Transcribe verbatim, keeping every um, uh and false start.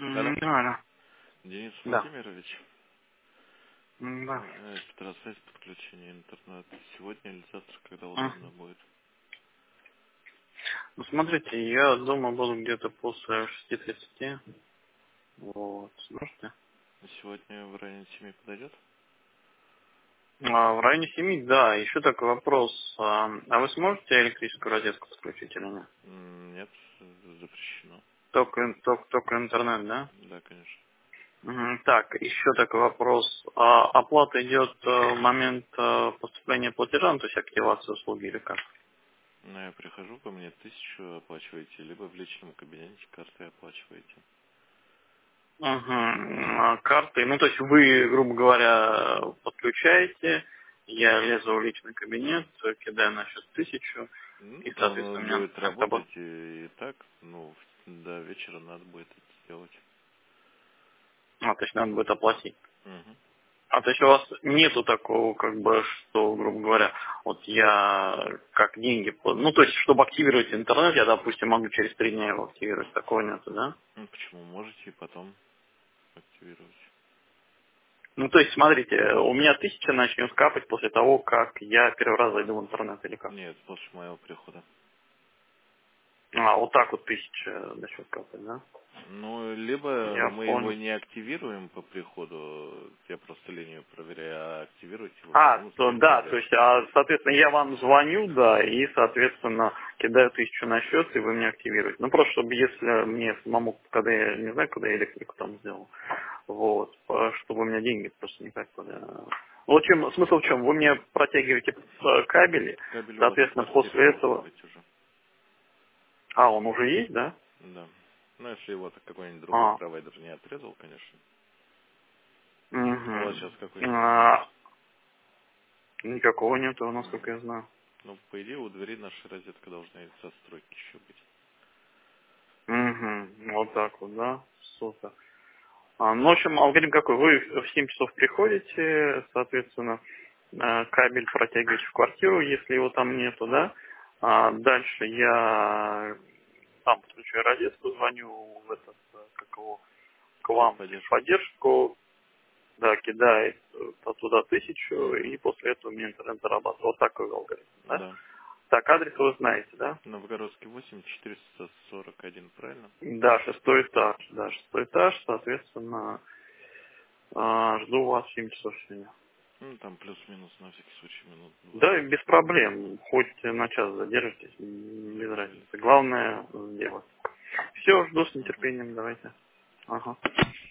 Алло. М, Нормально. Денис Да. Владимирович, М, Да. э, Петросвязь, подключение интернета. Сегодня или завтра, когда удобно Мгм. будет? Ну, смотрите, я дома буду где-то после шести тридцати. Вот. Сможете? Сегодня в районе семи подойдет? А, в районе семи, да. Еще такой вопрос. А, а вы сможете электрическую розетку подключить или нет? М, Нет, э, запрещено. Только, ин- только, только интернет, да? Да, конечно. Мгм. Так, еще такой вопрос. А, оплата идет э, в момент э, поступления платежа, ну, то есть активации услуги или как? Ну, я прихожу, ко мне тысячу оплачиваете, либо в личном кабинете картой оплачиваете. Угу. Карты, ну то есть вы, грубо говоря, подключаете, я лезу в личный кабинет, кидаю на счет тысячу, Ну, и, там соответственно, он у меня будет отобо- работать и, и так, ну, в- до вечера надо будет это сделать. а, то есть надо будет оплатить. Угу. А то есть у вас нету такого, как бы, что, грубо говоря, вот я как деньги, по- ну то есть, чтобы активировать интернет, я, допустим, могу через три дня его активировать, такого нету, да? Ну, почему? Можете и потом активировать. Ну то есть, смотрите, у меня тысяча начнет капать после того, как я первый раз зайду в интернет или как? Нет, после моего прихода. А, вот так вот тысяча начнет капать, да? Ну, либо Я мы его понял. не активируем по приходу, я просто линию проверяю, а активировать его А, потом то сделать да, то проверку. есть, а, соответственно, я вам звоню, да, и, соответственно, кидаю тысячу на счет, и вы мне активируете. Ну, просто, чтобы если мне самому, когда я, не знаю, когда я электрику там сделал, вот, а, чтобы у меня деньги просто не капали. Ну, в чем, смысл в чем? Вы мне протягиваете э, кабели, Кабель у вас в соответственно, квартире после должен этого... быть уже. А, он уже есть, да? Да. Ну, если его так какой-нибудь другой А, провайдер не отрезал, конечно. У вас сейчас какой угу. телефон? А, никакого нету, насколько М. я знаю. Ну, по идее, у двери наша розетка должна из застройки еще быть. Угу. Вот так вот, да? Супер. А, ну, в общем, алгоритм какой? Вы в семь часов приходите, соответственно, э, кабель протягиваете в квартиру, если его там нету, да? А дальше я там подключаю розетку, звоню в этот, э, как его, к вам в Техподдержку. техподдержку, да, кидает э, туда тысячу, и Угу. после этого у меня интернет зарабатывает. Вот такой алгоритм, да? Да. Так, адрес вы знаете, да? Новгородский восемь четыреста сорок один, правильно? Да, шестой этаж, да, шестой этаж, соответственно, а, жду вас в семь часов сегодня. Ну, там плюс-минус на всякий случай минут Да, двадцать. без проблем. Хоть на час задержитесь, м, без разницы. Договорились. Главное сделать. Все, жду с Угу. нетерпением, давайте. Ага.